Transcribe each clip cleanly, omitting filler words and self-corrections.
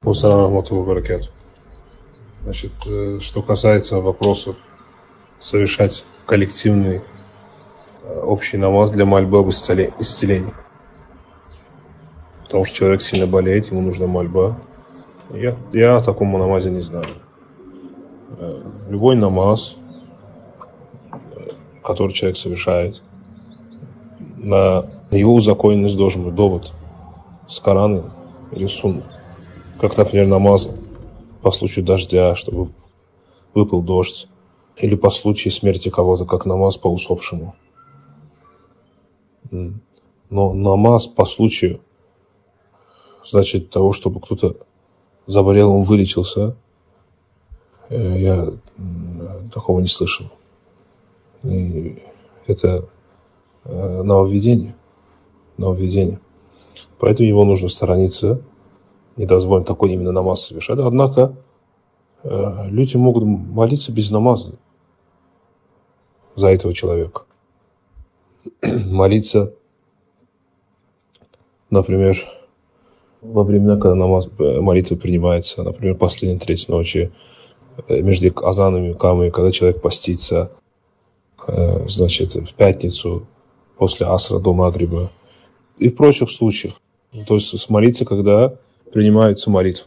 Ассаламу алейкум ва баракатух. Значит, что касается вопроса совершать коллективный общий намаз для мольбы об исцелении. Потому что человек сильно болеет, ему нужна мольба. Я о таком намазе не знаю. Любой намаз, который человек совершает, на его узаконенность должен быть довод с Корана или Сунны. Как, например, намаз по случаю дождя, чтобы выпал дождь, или по случаю смерти кого-то, как намаз по усопшему. Но намаз по случаю, значит, того, чтобы кто-то заболел, он вылечился, я такого не слышал. И это нововведение. Поэтому его нужно сторониться, не дозволить такой именно намаз совершать. Однако люди могут молиться без намаза за этого человека. Молиться, например, во времена, когда молитва принимается, например, последней треть ночи, между азанами и икамой, когда человек постится, значит, в пятницу, после асра до магриба, и в прочих случаях. То есть молиться, когда принимается молитва.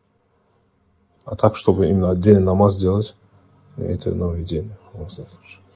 А так, чтобы именно отдельный намаз сделать, это нововведение.